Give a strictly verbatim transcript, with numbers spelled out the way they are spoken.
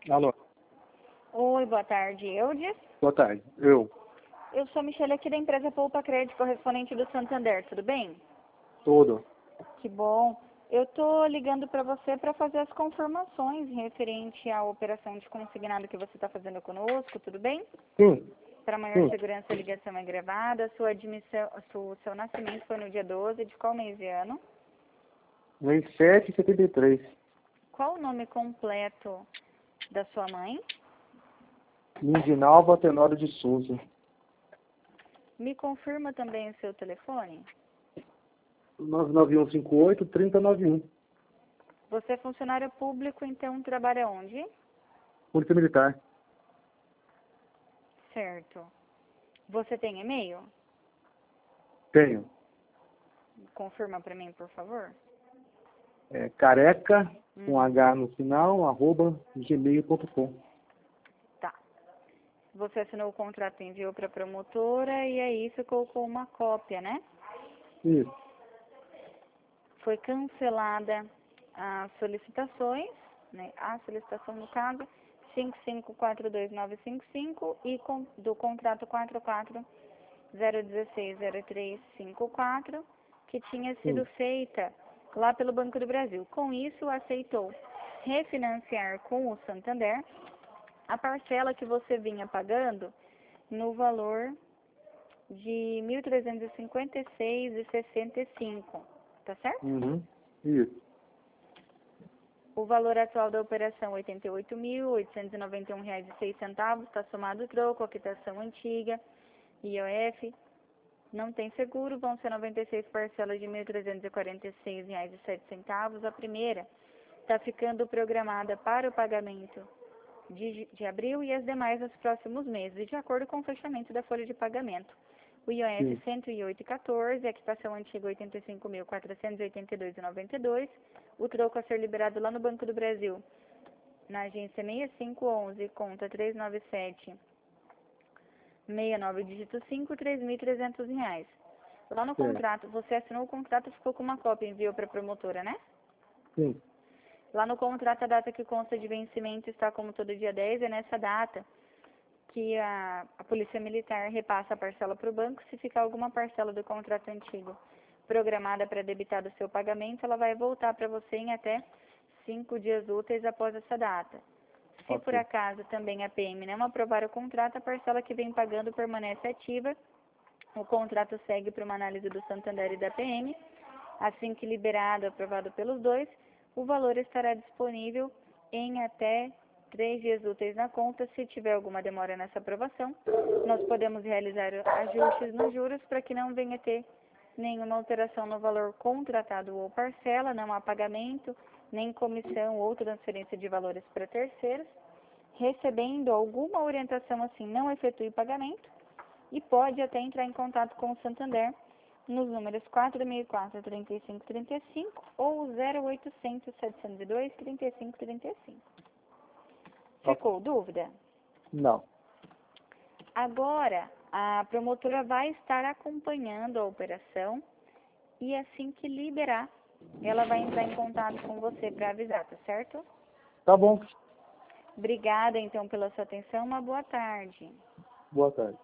Alô, Oi, boa tarde, Eudes. boa tarde. Eu. Eu sou a Michelle aqui da empresa Poupa Crédito, correspondente do Santander, tudo bem? Tudo. Que bom. Eu tô ligando para você para fazer as confirmações referente à operação de consignado que você está fazendo conosco, tudo bem? Sim, Para maior sim. segurança, a ligação é gravada. Sua admissão, o seu nascimento foi no dia doze, de qual mês e ano? vinte e sete e setenta e três. Qual o nome completo da sua mãe? Lindinalva Tenório de Souza. Me confirma também o seu telefone? nove nove um cinco oito, três zero nove um. Você é funcionário público, então trabalha onde? Polícia Militar. Certo. Você tem e-mail? Tenho. Confirma para mim, por favor. É careca, Hum. com H no final, arroba gmail ponto com. Tá. Você assinou o contrato e enviou para a promotora e aí você colocou uma cópia, né? Isso. Foi cancelada as solicitações, né? A solicitação no caso cinco cinco quatro dois nove cinco cinco e com, do contrato quatro quatro zero um seis zero três cinco quatro, que tinha sido Sim. feita lá pelo Banco do Brasil. Com isso, aceitou refinanciar com o Santander a parcela que você vinha pagando no valor de mil trezentos e cinquenta e seis reais e sessenta e cinco centavos, tá certo? Uhum. Isso. O valor atual da operação é oitenta e oito mil oitocentos e noventa e um reais e seis centavos, está somado o troco, a quitação antiga, I O F, não tem seguro, vão ser noventa e seis parcelas de mil trezentos e quarenta e seis reais e sete centavos. A primeira está ficando programada para o pagamento de, de abril e as demais nos próximos meses, de acordo com o fechamento da folha de pagamento. O I O F Sim. cento e oito reais e quatorze centavos, a quitação antiga oitenta e cinco mil quatrocentos e oitenta e dois reais e noventa e dois centavos, o troco a ser liberado lá no Banco do Brasil, na agência seis cinco um um, conta trezentos e noventa e sete, sessenta e nove, dígito cinco, três mil e trezentos reais. Lá no Certo. contrato, você assinou o contrato e ficou com uma cópia, enviou para a promotora, né? Sim. Lá no contrato, a data que consta de vencimento está como todo dia dez, é nessa data que a, a Polícia Militar repassa a parcela para o banco. Se ficar alguma parcela do contrato antigo programada para debitar do seu pagamento, ela vai voltar para você em até cinco dias úteis após essa data. Se Ok. por acaso também a P M não aprovar o contrato, a parcela que vem pagando permanece ativa. O contrato segue para uma análise do Santander e da P M. Assim que liberado, aprovado pelos dois, o valor estará disponível em até três dias úteis na conta. Se tiver alguma demora nessa aprovação, nós podemos realizar ajustes nos juros para que não venha ter nenhuma alteração no valor contratado ou parcela, não há pagamento, nem comissão ou transferência de valores para terceiros. Recebendo alguma orientação assim, não efetue pagamento e pode até entrar em contato com o Santander nos números quatro seis quatro, três cinco três cinco ou zero oitocentos, setecentos e dois, trinta e cinco trinta e cinco. Ficou dúvida? Não. Agora, a promotora vai estar acompanhando a operação e assim que liberar, ela vai entrar em contato com você para avisar, tá certo? Tá bom. Obrigada, então, pela sua atenção. Uma boa tarde. Boa tarde.